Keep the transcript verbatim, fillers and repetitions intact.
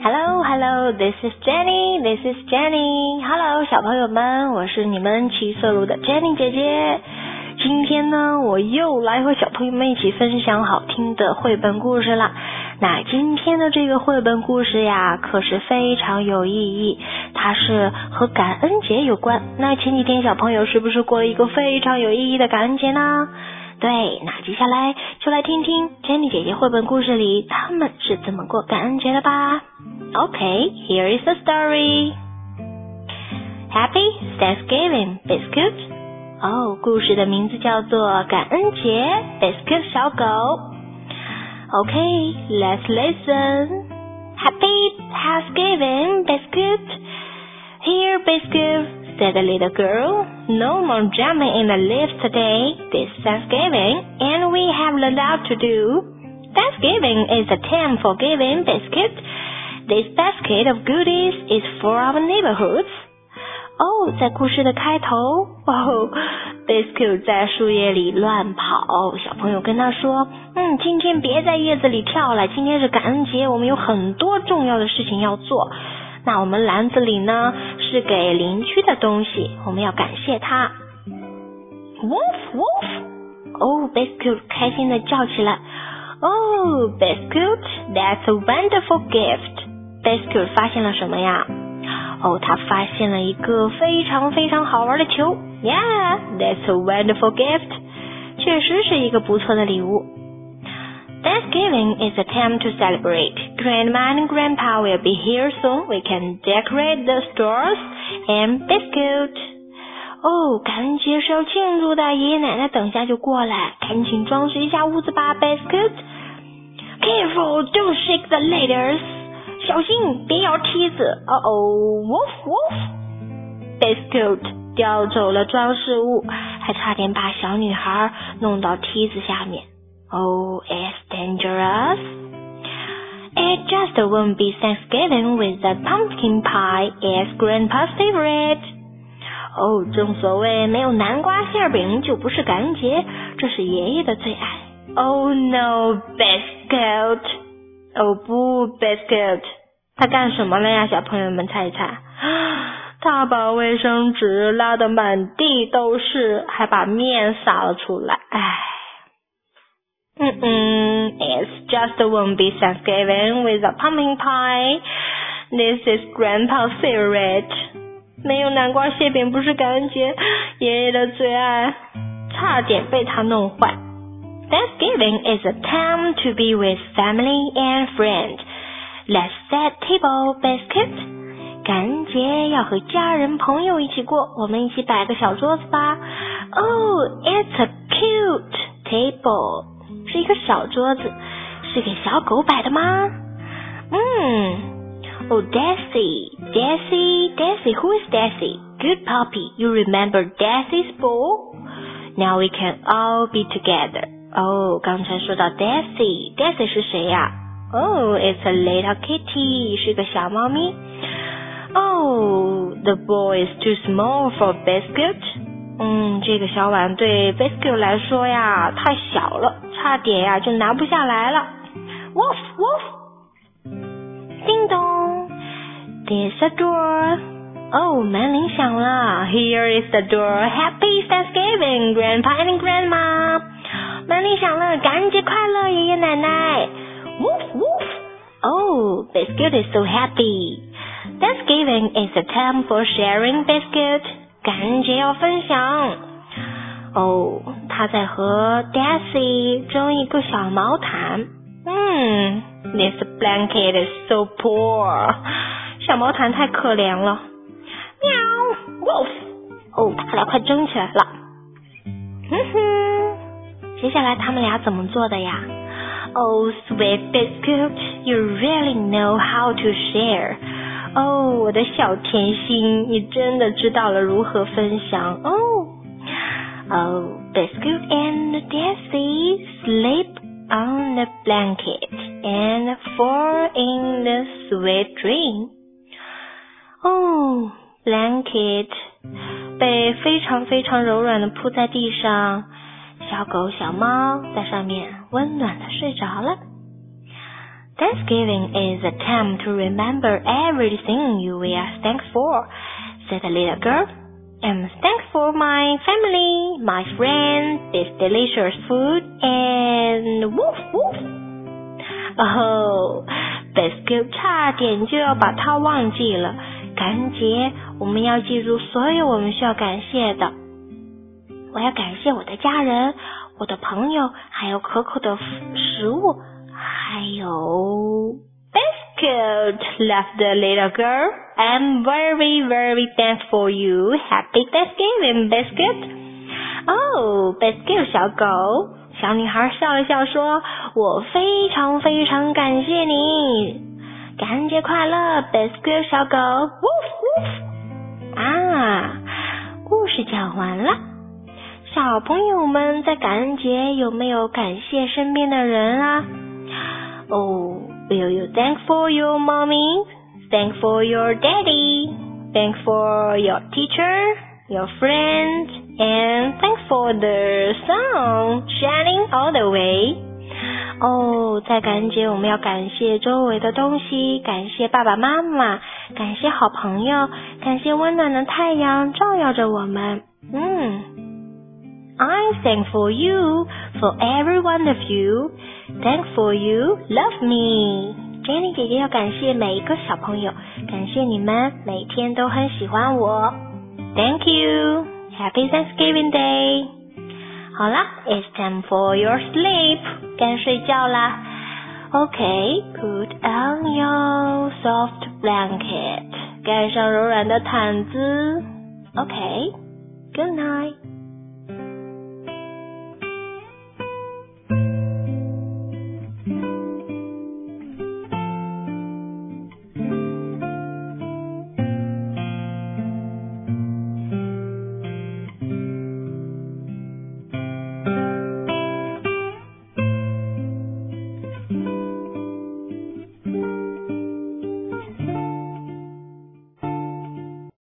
Hello, hello, this is Jenny, this is Jenny. Hello, 小朋友们，我是你们七色鹿的 Jenny 姐姐。今天呢，我又来和小朋友们一起分享好听的绘本故事了。那今天的这个绘本故事呀，可是非常有意义，它是和感恩节有关。那前几天小朋友是不是过了一个非常有意义的感恩节呢？对，那接下来就来听听 Jenny 姐姐绘本故事里他们是怎么过感恩节的吧。Okay, here is the story. Happy Thanksgiving, Biscuit. 哦，故事的名字叫做感恩节 Biscuit 小狗。Okay, let's listen. Happy Thanksgiving, Biscuit. Here, Biscuit, said the little girl. No more jumping in the leaves today. This Thanksgiving, and we have a lot to do. Thanksgiving is a time for giving, Biscuit.This basket of goodies is for our neighborhoods. 哦，在故事的开头，哦 Biscuit 在树叶里乱跑，小朋友跟他说，嗯，今天别在叶子里跳了，今天是感恩节，我们有很多重要的事情要做。那我们篮子里呢，是给邻居的东西，我们要感谢他。Woof, woof! 哦 Biscuit 开心地叫起来。Oh, Biscuit, that's a wonderful gift.Biscuit 发现了什么呀？哦，他发现了一个非常非常好玩的球。Yeah, that's a wonderful gift. 确实是一个不错的礼物。Thanksgiving is a time to celebrate. Grandma and Grandpa will be here soon. We can decorate the stores and Biscuit. 哦，感恩节是要庆祝的，爷爷奶奶等下就过来，赶紧装饰一下屋子吧 ，Biscuit. Careful, don't shake the ladders.小心，别摇梯子！哦哦 ，woof woof！ Biscuit 叼走了装饰物，还差点把小女孩弄到梯子下面。Oh, it's dangerous! It just won't be Thanksgiving with the pumpkin pie as Grandpa's favorite. 哦，正所谓没有南瓜馅饼就不是感恩节，这是爷爷的最爱。Oh no, Biscuit!哦不 Biscuit 他干什么了呀？小朋友们猜一猜。他把卫生纸拉得满地都是，还把面撒了出来。唉，嗯嗯 It's just won't be Thanksgiving with a pumpkin pie. This is Grandpa's favorite. 没有南瓜馅饼不是感恩节，爷爷的最爱，差点被他弄坏。Thanksgiving is a time to be with family and friends. Let's set table, Biscuit. 感恩节要和家人朋友一起过，我们一起摆个小桌子吧。Oh, it's a cute table. 是一个小桌子，是给小狗摆的吗？嗯 Oh, Daisy, Daisy, Daisy, who is Daisy? Good puppy, you remember Daisy's ball?Now we can all be together. 哦，刚才说到 Daisy, Daisy 是谁呀？哦 it's a little kitty, 是个小猫咪。Oh, the ball is too small for Biscuit. 嗯，这个小碗对 Biscuit 来说呀，太小了，差点呀就拿不下来了。Woof, woof! Ding dong! There's a door.哦，门铃响了 Here is the door. Happy Thanksgiving, Grandpa and Grandma. 门铃响了，感恩节快乐，爷爷奶奶。Woof, woof. Oh, Biscuit is so happy. Thanksgiving is a time for sharing, Biscuit. 感恩节要分享。哦，他在和 Daisy 争一个小毛毯。嗯 This blanket is so poor. 小毛毯太可怜了。喵 Wolf 哦，他俩快争起来了。哼哼，接下来他们俩怎么做的呀？ Oh, sweet Biscuit, you really know how to share. 哦，我的小甜心，你真的知道了如何分享哦。Oh, Biscuit and Daisy sleep on the blanket and fall in the sweet dream. 哦Blanket 被非常非常柔软的铺在地上，小狗小猫在上面温暖的睡着了。 Thanksgiving is a time to remember everything you are thankful for, said the little girl. I'm thankful for my family, my friends, this delicious food, and woof woof. Oh, Biscuit 差点就要把它忘记了。感恩节，我们要记住所有我们需要感谢的。我要感谢我的家人，我的朋友，还有可口的食物，还有 Biscuit, laughed the little girl. I'm very, very thankful for you. Happy Thanksgiving, Biscuit. Oh, Biscuit 小狗，小女孩笑了笑说，我非常非常感谢你。感恩节快乐 Biscuit 小狗 Woof woof 啊，故事讲完了。小朋友们在感恩节有没有感谢身边的人啊？哦、oh,Will you thank for your mommy? Thank for your daddy? Thank for your teacher, your friends, and thank for the sun shining all the way. 哦，在感恩节我们要感谢周围的东西，感谢爸爸妈妈，感谢好朋友，感谢温暖的太阳照耀着我们。嗯 I'm thankful you for every one of you. Thankful you love me. Jenny 姐姐要感谢每一个小朋友，感谢你们每天都很喜欢我。Thank you. Happy Thanksgiving Day. 好啦 It's time for your sleep. 该睡觉啦。Okay, put on your soft blanket. 盖上柔软的毯子。Okay, good night.